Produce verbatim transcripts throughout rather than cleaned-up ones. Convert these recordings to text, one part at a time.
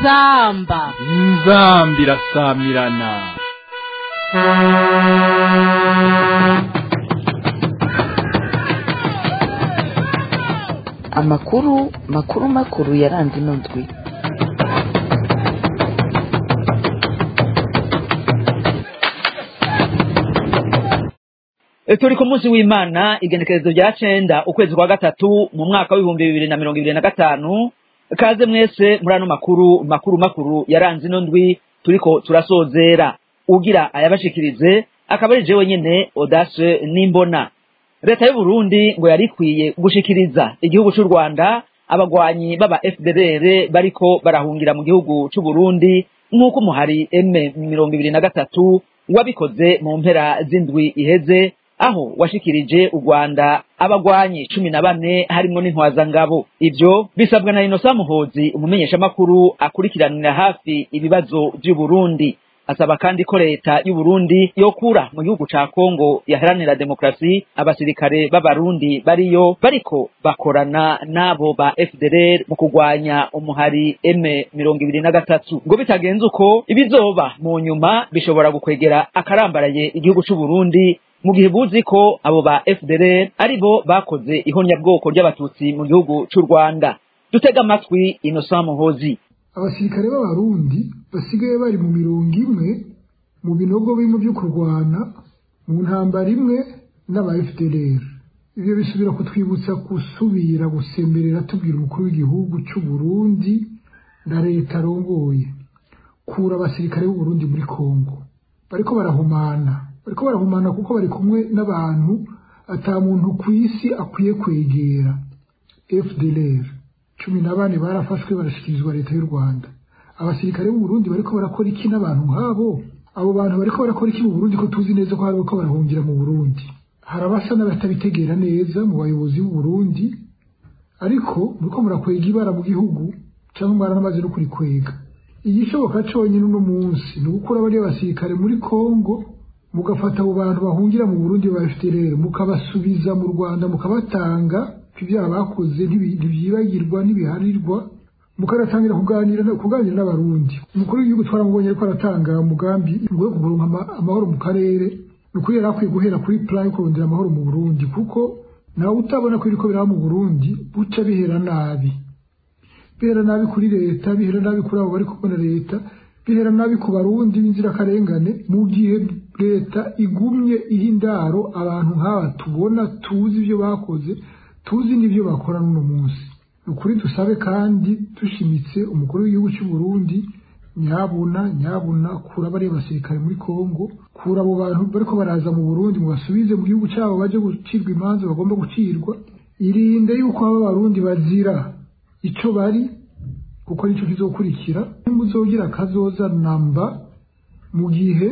inzamba inzamba irasamirana. amakuru makuru makuru yaranze ino ndwi. Turi ku munsi w'Imana igenekerezo rya cenda ukwezi kwa gatatu mu mwaka w'ibihumbi bibiri na mirongo ibiri na gatanu. Kaze mwese muri ano makuru makuru makuru yaranze ino ndwi turiko turasozera. Ugira ayabashikirize akaba ari jewe nyene Audace Nimbona. Leta y'u Burundi ngo yarikwiye gushikiriza igihugu c'u Rwanda abagwanyi baba F D L R bariko barahungira mu gihugu c'u Burundi nk'uko umuhari M mirongo ibiri na gatatu wabikoze mu mpera z'indwi iheze, aho washikirije u Rwanda abagwanyi cumi na bane harimwo n'intwazangabo. Ivyo bisabwa na Innocent Muhozi, umumenyesha makuru akurikiranira hafi ibibazo by'u Burundi. Asaba kandi ko leta y'u Burundi yokura mu gihugu ca Kongo yaharanira demokrasi abasirikare b'abarundi bariyo bariko bakorana nabo ba F D L R mu kugwanya umuhari M mirongo ibiri na gatatu. Ngo bitagenze uko ibizoba mu nyuma bishobora gukwegera akarambaraye igihugu c'u Burundi, mu gihe buzi ko abo ba F D L R aribo bakoze ihonyabwoko ry'abatutsi mu gihugu c'u Rwanda. Dutega amatwi Innocent Muhozi. Abasirikare b'abarundi basigaye bari mu mirongo imwe mu binogo bimwe byo kurwana mu ntambara imwe n'aba F D L R. Ibyo bisubira kutwibutsa gusubira gusemerera tubwira umukuru w'igihugu cy'u Burundi na leta arongoye kura abasirikare b'u Burundi muri Kongo. Bariko barahumana bariko barahumana kuko bari kumwe n'abantu ata muntu ku isi akwiye kwegera. F D L R cumi na bane barafashwe barashikirizwa leta y'u Rwanda. Abasirikare b'u Burundi bariko barakora iki n'abantu nk'abo? Abo bantu bariko barakora iki mu Burundi ko tuzi neza ko bariko barahungira mu Burundi? Harabasa n'abatabitegera neza mu bayobozi b'u Burundi, ariko muriko murakwega ibara mu gihugu cyangwa mwaranamaze no kurikwega. Igishoboka conyine uno munsi ni gukura bari abasirikare muri Kongo, mugafata abo bantu bahungira mu Burundi ba F D L R mukabasubiza mu Rwanda, mukabatanga ibyaha bakoze ntibyibagirwa ntibiharirwa, mukaratangira kuganira kuganira n'abarundi. Umukuru w'igihugu twaramubonye ariko aratanga umugambi ngo kuronka amahoro mu karere, nukuri yari akwiye guhera kuri plan yo kurondera amahoro mu Burundi, kuko nawe utabona ko biriko biraba mu Burundi buca bihera nabi. Bihera nabi kuri leta, bihera nabi kuri abo bari kubona leta, bihera nabi ku barundi b'inzirakarengane, mu gihe leta igumye ihindaro abantu nk'aba tubona tuzi ibyo bakoze tuzi n'ibyo bakora n'uno munsi. Ukuri dusabe kandi dushimitse umukuru w'igihugu cy'u Burundi, nyabuna nyabuna kura bari basirikare muri Kongo, kura abo bantu bariko baraza mu Burundi mu basubize mu gihugu cyabo baje gucirwa imanza bagomba gucirwa. Irinde yuko aba barundi bazira ico bari, kuko nico kizokurikira. Muzogira kazoza namba mu gihe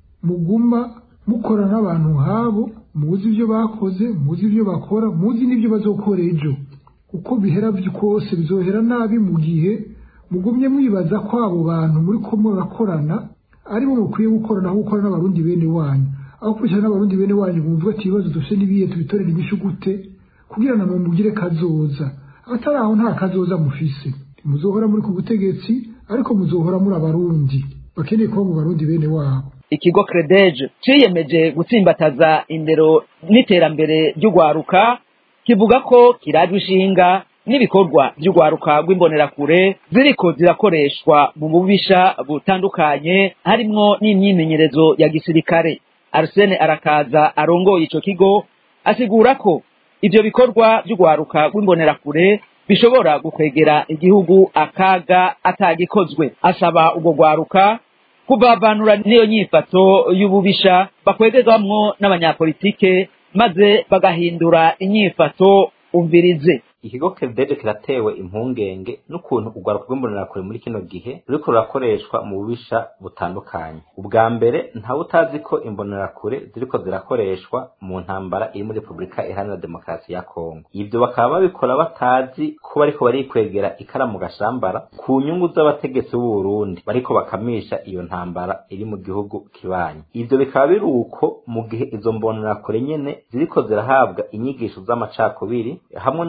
muguma mukora n'abantu nk'abo, muzi ibyo bakoze, muzi ibyo bakora, muzi n'ibyo bazokora ejo. Uko bihera byose bizohera nabi mu gihe mugumye mwibaza ko abo bantu muri ko murakorana ari bo mukwiye gukorana aho gukora n'abarundi bene wanyu, aho kurikirana n'abarundi bene wanyu bumva ati ibibazo dufite n'ibihe tubitorera inyishu gute kugira na mugire kazoza. Atari aho nta kazoza mufise, muzohora muri ku butegetsi ariko muzohora muri abarundi bakeneye kuba mu barundi bene wabo. Ikigo Credeje ciyemeje gutsimbataza indero n'iterambere ry'ugwaruka, kivuga ko kirajwe ishinga n'ibikorwa by'ugwaruka rw'imbonerakure ziriko zirakoreshwa mu bubisha butandukanye harimwo n'imyimenyerezo ya gisirikare. Arsene Arakaza arongoye ico kigo asigura ko ivyo bikorwa by'ugwaruka rw'imbonerakure bishobora gukwegera igihugu akaga atagikozwe. Asaba ubwo gwaruka kubabanura niyo nyifato y'ububisha bakwegerwamwo n'abanyapolitike maze bagahindura inyifato umvirize. Ikigo Credeje kiratewe impungenge n'ukuntu ugwaruka rw'imbonerakure muri kino gihe ruriko rurakoreshwa mu bubisha butandukanye. Ubwa mbere ntawe utazi ko imbonerakure ziriko zirakoreshwa mu ntambara iri muri Republika Iharanira Demokarasi ya Kongo. Ivyo bakaba babikora batazi ko bariko barikwegera ikara mu gashambara ku nyungu z'abategetsi b'u Burundi bariko bakamisha iyo ntambara iri mu gihugu kibanyi. Ivyo bikaba biri uko mu gihe izo mbonerakure nyene ziriko zirahabwa inyigisho z'amacakubiri hamwe no kuguho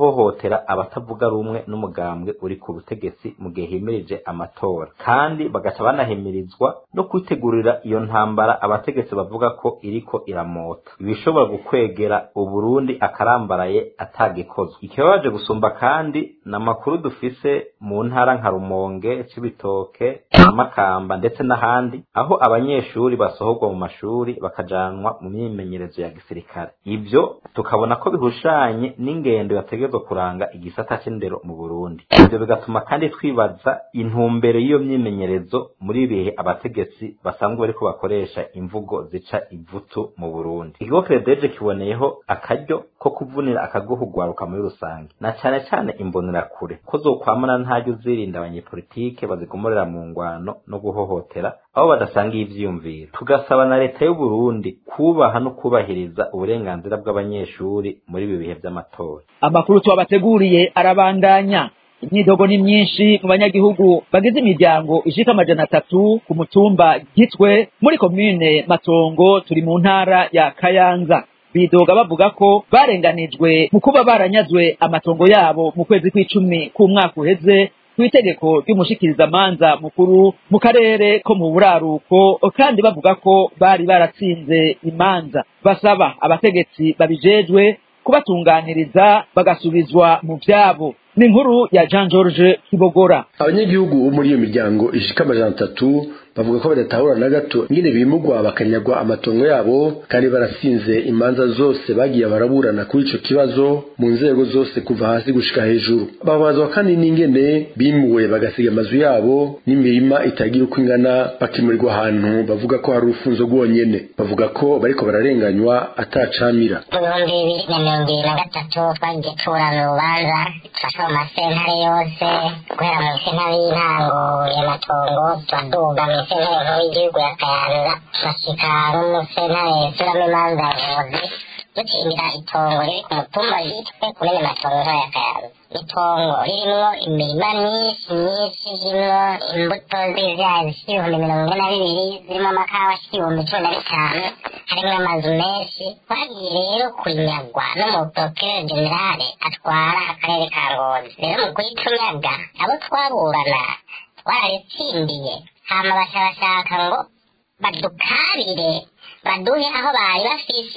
guhohotera abatavuga rumwe n'umugambwe uri ku butegetsi mu gihe himirije amatora, kandi bagaca banahimirizwa no kwitegurira iyo ntambara abategetsi bavuga ko iriko iramota ibishobora gukwegera Uburundi akarambaraye atagikozwe. Ikibabaje gusumba kandi n'amakuru dufise mu ntara nka Rumonge, Cibitoke, Makamba ndetse n'ahandi aho abanyeshuri basohorwa mu mashuri bakajanwa mu myimenyerezo ya gisirikare. Ibyo tukabona ko bihushanye n'ingendo yategezwe kuranga igisata c'indero mu Burundi. Ibyo bigatuma kandi twibaza intumbero y'iyo myimenyerezo muri ibihe abategetsi basanzwe bariko bakoresha imvugo zica ivutu mu Burundi. Ikigo Credeje kiboneyeho akaryo ko kuvunira akaguhugwaruka muri rusange, na cane cane imbonerakure ko zokwamana ntajya uzirinda abanyepolitike bazigomorera mu ngwano no guhohotera aho badasanga ivyiyumviro. Tugasaba na leta y'u Burundi kubaha no kubahiriza uburenganzira bw'abanyeshuri muri ibi bihe vy'amatora. Amakuru twabateguriye arabandanya. Imyidogo ni myinshi mu banyagihugu bagize imiryango ishika amajana atatu ku mutumba Gitwe muri komine Matongo turi mu ntara ya Kayanza. Bidoga bavuga ko barenganijwe mu kuba baranyazwe amatongo yabo mu kwezi kw'icumi k'umwaka uheze kw'itegeko ry'umushikirizamanza mukuru mu karere ko mu buraruko, kandi bavuga ko bari baratsinze imanza. Basaba abategetsi babijejwe kubatunganiriza bagasubizwa mu vyabo. Ni inkuru ya Jean George Kibogora. Abanyagihugu bo muri iyo miryango ishika amajana atatu bavuga ko badatahura na gato ingene bimugwa bakanyagwa amatongo yabo, kandi barasinze imanza zose bagiye baraburana kuri ico kibazo mu nzego zose kuva hasi gushika hejuru. Babazwa kandi n'ingene bimuwe bagasiga amazu yabo n'imirima itagira uko ingana bakimurirwa ahantu bavuga ko hari urufunzo rwonyene. Bavuga ko bariko bararenganywa atacamira. Mu bibiri na mirongo ibiri na gatatu twagiye turana urubanza twasha mu masentare yose guhera mu sentare y'intango y'amatongo twaduga mu sentare nkuru y'igihugu ya Kayanza turashika no mu sentare suramo imanza y'ubuvuzi dutsindira itongo riri ku mutumba Gitwe kumene Matongo ya Kayanza. Itongo ririmwo imirima myinshi myinshi irimwo imbuto z'ivyayi z'ibihumbi mirongo ine na bibiri zirimo amakawa y'ibihumbi cumi na bitanu, harimwo amazu menshi. Twagiye rero kunyagwa n'umuprokireri generale atwara akarere ka Ngozi. Rero mu kuyitunyaga abo twaburana twarabitsindiye, hama baca bashaka ngo badukarire baduhe aho bari bafise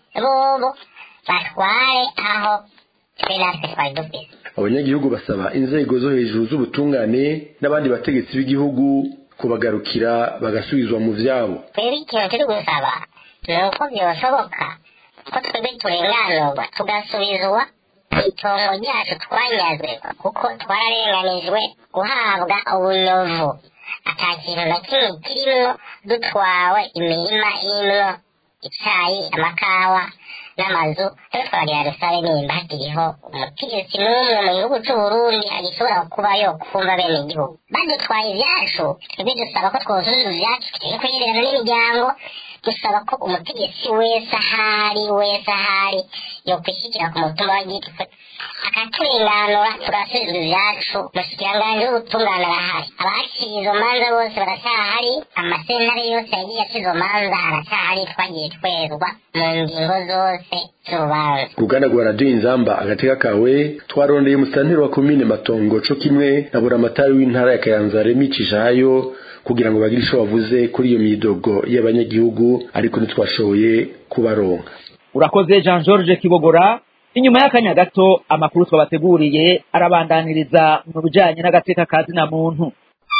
bobo batware aho twenatwe twari dufise. Abanyagihugu basaba inzego zo hejuru z'ubutungane n'abandi bategetsi b'igihugu kubagarukira bagasubizwa mu vyabo. Twebwe ikintu turi gusaba ni uko vyoshoboka ko twebwe turenganurwa tugasubizwa itongo ryacu twanyazwe, kuko twararenganijwe guhabwa ubunyovu ata kintu na kimwe kirimwo, dutwawe imirima irimwo icayi, amakawa n'amazu. Rero twagira dusabe nimba hakiriho umutegetsi n'umwe mu gihugu c'Uburundi agishobora kuba yo kumva bene igihugu badutwaye ivyacu. Twebwe dusaba ko twosubiza ivyacu tugiye kwihererana n'imiryango. Dusaba ko umutegetsi wese ahari wese ahari yokwishikira ku mutumba wa Gitwe akaturenganura tugasubiza ivyacu. Umushikiranganji w'ubutungane arahari, abaciye izo manza bose baracyahari, amasentare yose yagiye aca izo manza aracyahari. Twagiye twerwa mu ngingo zose z'urubanza. Uruganda rwa Radio Inzamba agateka kawe twarondeye umusanteri wa komine Matongo co kimwe na buramatari w'intara ya Kayanza Remi Cishayo kugira ngo bagire ico bavuze kuri iyo myidogo y'abanyagihugu, ariko ntitwashoboye kubaronka. Urakoze Jean George Kibogora. Inyuma y'akanya gato amakuru twabateguriye arabandaniriza mu bijanye n'agateka kazi na muntu.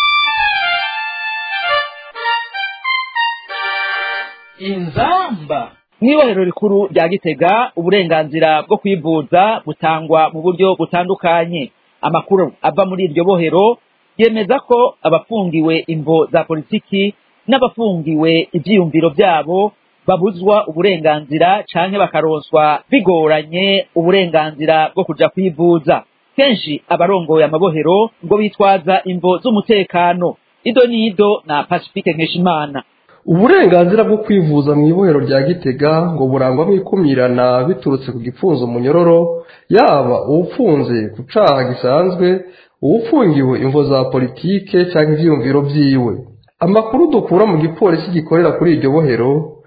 Inzamba. Mw'ibohero rikuru rya Gitega uburenganzira bwo kwivuza butangwa mu buryo butandukanye. Amakuru ava muri iryo bohero yemeza ko abafungiwe imvo za politiki n'abafungiwe ivyiyumviro vyabo babuzwa uburenganzira canke bakaronswa bigoranye uburenganzira bwo kuja kwivuza. Kenshi abarongoye amabohero ngo bitwaza imvo z'umutekano. Ido nido na Pacifique Nkeshimana. Uburenganzira bwo kwivuza mu ibohero rya Gitega ngo burangwamo ikumirana biturutse ku gipfunzo munyororo, yaba uwupfunze ku caha gisanzwe, uwufungiwe imvo za politike cyangwa ivyiyumviro vyiwe. Amakuru dukura mu gipolisi gikorera kuri iryo bohero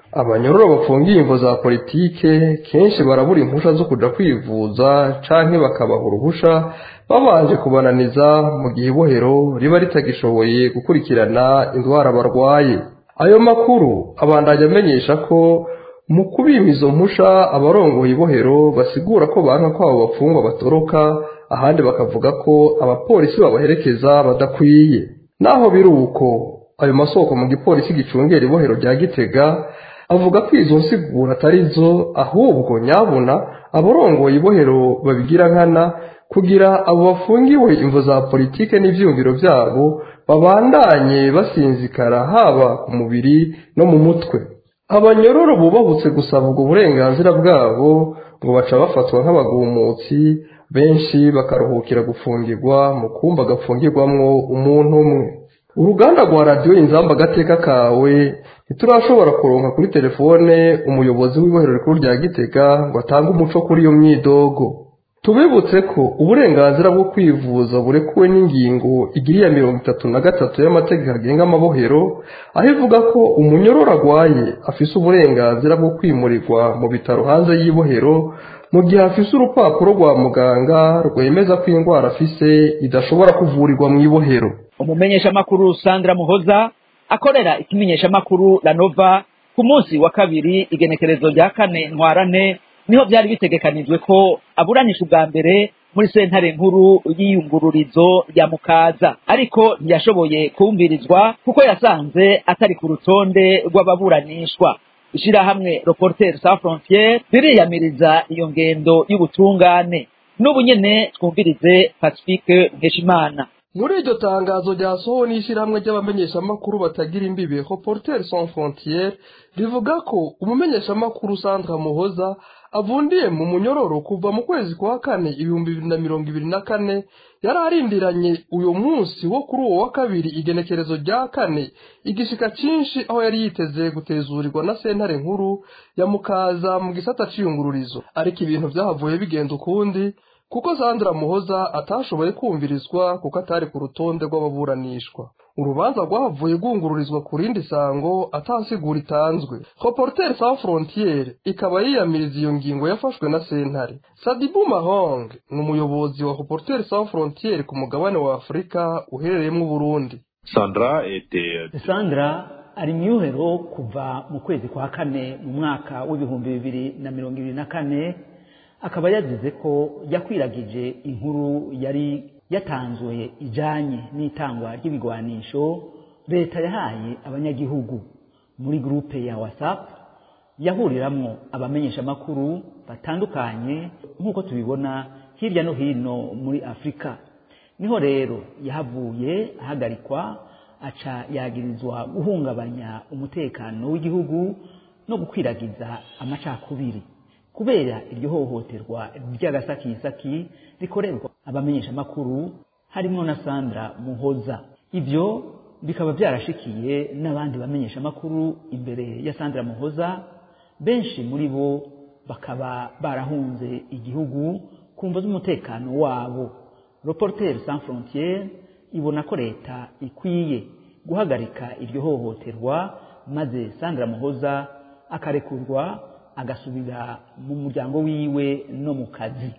abanyororo bafungiye imvo za politike kenshi barabura impusha zo kuja kwivuza canke bakabaha uruhusha babanje kubananiza mu gihe ibohero riba ritagishoboye gukurikirana indwara barwaye. Ayo makuru abandanya amenyesha ko mu kubima izo mpusha abarongoye ibohero basigura ko banka ko abo bafungwa batoroka, ahandi bakavuga ko abapolisi babaherekeza badakwiye. Naho biri uko, ayo masoko mu gipolisi gicungera ibohero rya Gitega avuga ko izo nsigura atari zo, ahubwo nyabuna abarongoye ibohero babigira nkana kugira abo bafungiwe imvo za politike n'ivyumviro vyabo babandanye basinzikara haba ku mubiri no mu mutwe. Abanyororo bubahutse gusaba ubwo burenganzira bwabo ngo baca bafatwa nk'abagumutsi, benshi bakaruhukira gufungirwa mu kumba gafungirwamwo umuntu umwe. Uruganda rwa radiyo Inzamba Agateka kawe ntiturashobora kuronka kuri telefone umuyobozi w'ibohero rikuru rya Gitega ngo atange umuco kuri iyo myidogo. Tubibutse ko uburenganzira bwo kwivuza burekuwe n'ingingo igiriya mirongo itatu na gatatu y'amategeko agenga amabohero, aho ivuga ko umunyororo agwaye afise uburenganzira bwo kwimurirwa mu bitaro hanze y'ibohero mu gihe afise urupapuro rwa muganga rwemeza ko indwara afise idashobora kuvurirwa mu ibohero. Umumenyeshamakuru Sandra Muhoza akorera ikimenyeshamakuru La Nova ku munsi wa kabiri igenekerezo rya kane ntwarane niho byari bitegekanijwe ko aburanisha ubwa mbere muri sentare nkuru y'iyungururizo ya Mukaza, ariko ntiyashoboye kumvirizwa kuko yasanze atari ku rutonde rw'ababuranishwa. Ishirahamwe Reporters Sans Frontières ririyamiriza iyo ngendo y'ubutungane. N'ubu nyene twumvirize Pacifique Nkeshimana. Muri iryo tangazo ryasohowe n'ishirahamwe ry'abamenyeshamakuru batagira imbibe Reporters Sans Frontières rivuga ko umumenyeshamakuru Sandra Muhoza avundiye mu munyororo kuva mu kwezi kwa kane ibihumbi bibiri na mirongo ibiri na kane yari arindiranye uyu munsi wo kuri uwo wa kabiri igenekerezo rya kane igishika cinshi, aho yari yiteze gutezurirwa na sentare nkuru ya Mukaza mu gisata c'iyungururizo. Ariko ibintu vyahavuye bigenda ukundi kuko Sandra Muhoza atashoboye kumvirizwa kuko atari ku rutonde rw'ababuranishwa. Urubanza rwahavuye rwungururizwa ku rindi sango atasigura itanzwe. Reporters Sans Frontières ikaba yiyamiriza iyo ngingo yafashwe na sentare. Sadibou Mahong ni umuyobozi wa Reporters Sans Frontières ku mugabane wa Afrika uherereyemo Burundi. Sandra était Sandra ari myuhero kuva mu kwezi kwa kane mu mwaka w'ibihumbi bibiri na mirongo ibiri na kane, akaba yazize ko yakwiragije inkuru yari yatanzwe ijanye n'itangwa ry'ibigwanisho leta yahaye abanyagihugu muri groupe ya WhatsApp yahuriramwo abamenyesha makuru batandukanye nk'uko tubibona hirya no hino muri Afrika. Niho rero yahavuye ahagarikwa aca yagirizwa guhungabanya umutekano w'igihugu no gukwiragiza amacakubiri kubera iryo hohoterwa ry'agasakisaki rikorerwa abamenyesha makuru harimo na Sandra Muhoza. Ivyo bikaba byarashikiye n'abandi bamenyesha makuru imbere ya Sandra Muhoza, benshi muri bo bakaba barahunze igihugu kumva z'umutekano wabo. Reporters Sans Frontières ibona ko leta ikwiye guhagarika iryo hohoterwa maze Sandra Muhoza akarekurwa agasubira mu muryango wiwe no mu kazi.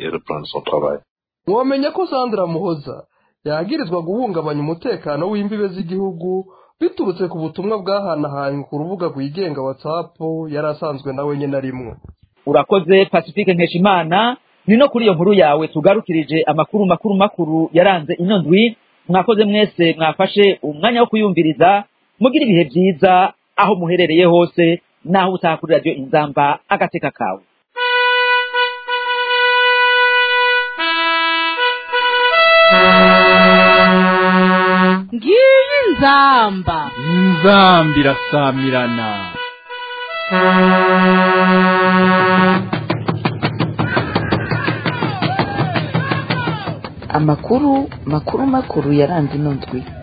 Mwamenya ko Sandra Muhoza yagirizwa guhungabanya umutekano w'imbibe z'igihugu biturutse ku butumwa bwahanahanye ku rubuga rwigenga WhatsApp yari asanzwe nawe nyene arimwo. Urakoze Pacifique Nkeshimana. Ni no kuri iyo nkuru yawe tugarukirije amakuru makuru makuru yaranze ino ndwi. Mwakoze mwese mwafashe umwanya wo kuyumviriza, mugira ibihe byiza aho muherereye hose naho utaha kuri radio Inzamba Agateka kawe. Ngiyi Inzamba Inzamba irasamirana. Amakuru makuru makuru yaranze ino ndwi.